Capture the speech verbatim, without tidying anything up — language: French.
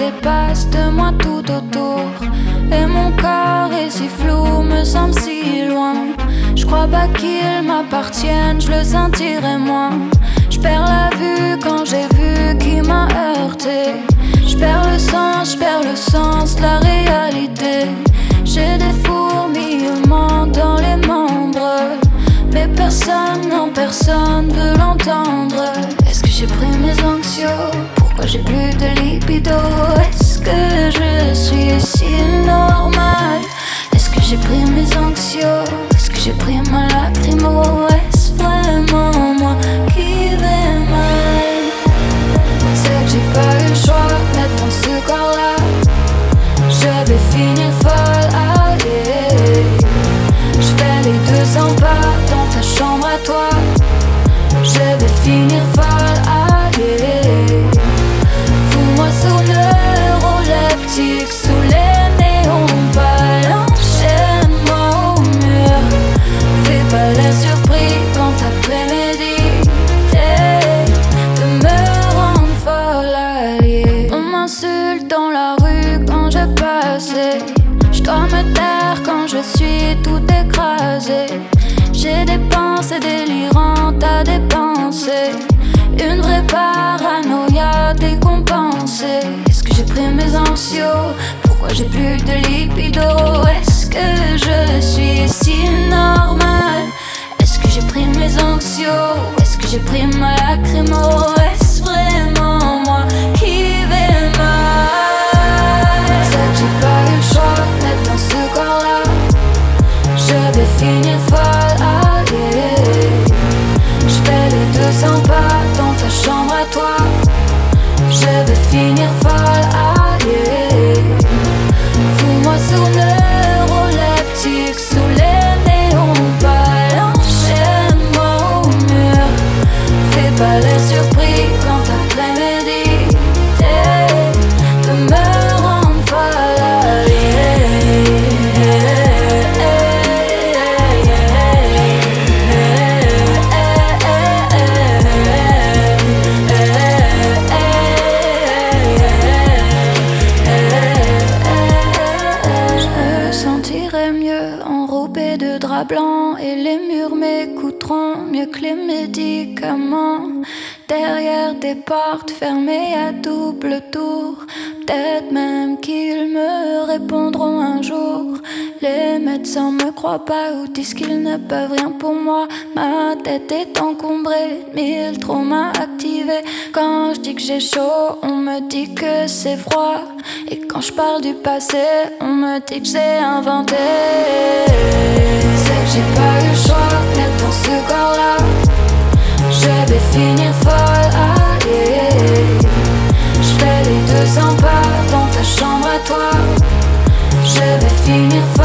dépasse de moi tout autour. Et mon corps est si flou, me semble si loin. Je crois pas qu'ils m'appartiennent, je le sentirai moins. Je perds la vue quand j'ai vu qui m'a heurté. Je perds le sens, je perds le sens de la réalité. J'ai des fourmillements dans les membres, mais personne, non personne veut l'entendre. Est-ce que j'ai pris mes anxios? Pourquoi j'ai plus de libido? Est-ce que je suis si normal? Est-ce que j'ai pris mes anxios? Est-ce que j'ai pris ma lacrymo? Est-ce vraiment moi qui vais mal? C'est que j'ai pas eu le choix d'être dans ce corps-là. Je vais finir folle, allez. Je fais les deux cents pas dans ta chambre à toi. Je vais finir folle, allez. Fous-moi sous neuroleptique, sous les néons pâles. Enchaîne-moi au mur. Fais pas l'air surpris quand t'as prémédité de me rendre folle, allez. On m'insulte dans la rue quand je passais. Je dois me taire quand je suis tout écrasé. J'ai des pensées délirantes à dépenser. Une vraie paranoïa décompensée. Est-ce que j'ai pris mes anxios? Pourquoi j'ai plus de libido? Est-ce que je suis si normal? Est-ce que j'ai pris mes anxios? Est-ce que j'ai pris ma lacrymo? Est-ce vraiment moi qui vais mal? C'est que j'ai pas eu le choix d'être dans ce corps-là. Je vais finir folle, allez. Je fais les deux cents pas dans ta chambre à toi. Je vais finir folle, allez. Fous-moi sous neuroleptique, sous les néons pâles. Enchaîne-moi au mur. Fais pas l'air surpris quand t'as prémédité de me rendre folle, allez. Blanc et les murs m'écouteront mieux que les médicaments. Derrière des portes fermées à double tour, peut-être même qu'ils me répondront un jour. Les médecins me croient pas ou disent qu'ils ne peuvent rien pour moi. Ma tête est encombrée, mille traumas activés. Quand je dis que j'ai chaud, on me dit que c'est froid. Et quand je parle du passé, on me dit que j'ai inventé. C'est que j'ai pas eu le choix d'être dans ce corps-là. Je vais finir folle, allez. Je fais les deux cents pas dans ta chambre à toi. Je vais finir folle.